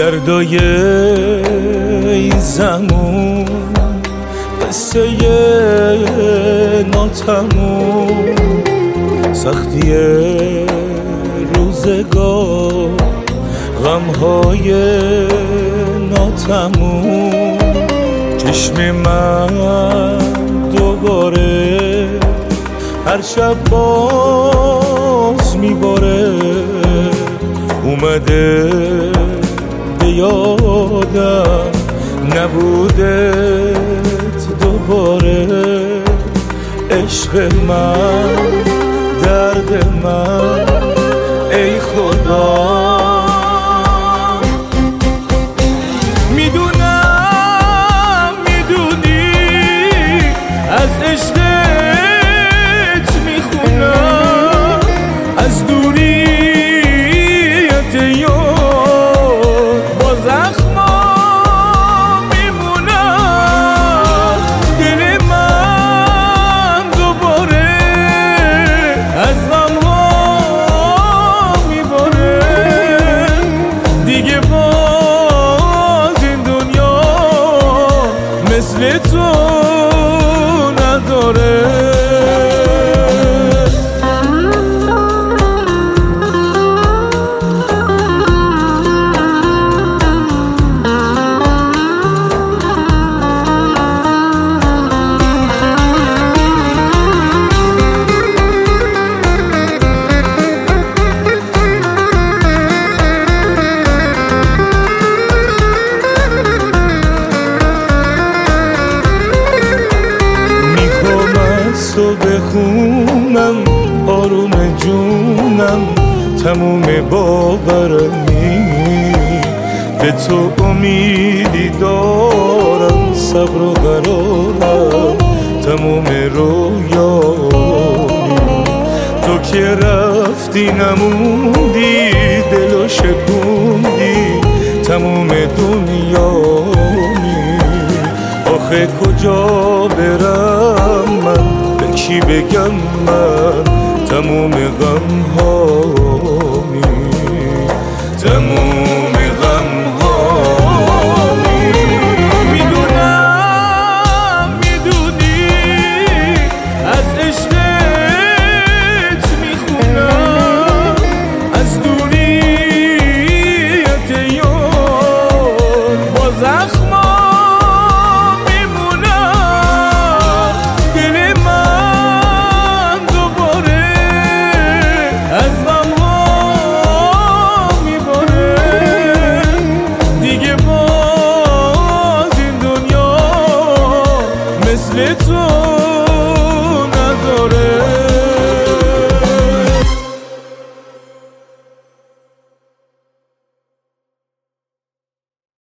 دردای این زمان قصه ناتموم، سختی روزگار، غمهای ناتموم. چشم من دوباره هر شب باز میباره، اومده به یادم نبودت دوباره. عشق من، درد من، ای خدا. میدونم میدونی از عشقت میخونم، از دوریت یاد با زخما میمونم. دل من دوباره از غمها میباره، دیگه باز این دنیا مثل تو نداره. تو بخونم آروم جونم، تموم باورمی به تو امیدی دارم. صبر و قرارم تموم رویایی، تو که رفتی نموندی، دلو شکوندی تموم دنیایی. آخه کجا برم من، به کی بگم من تموم غم ها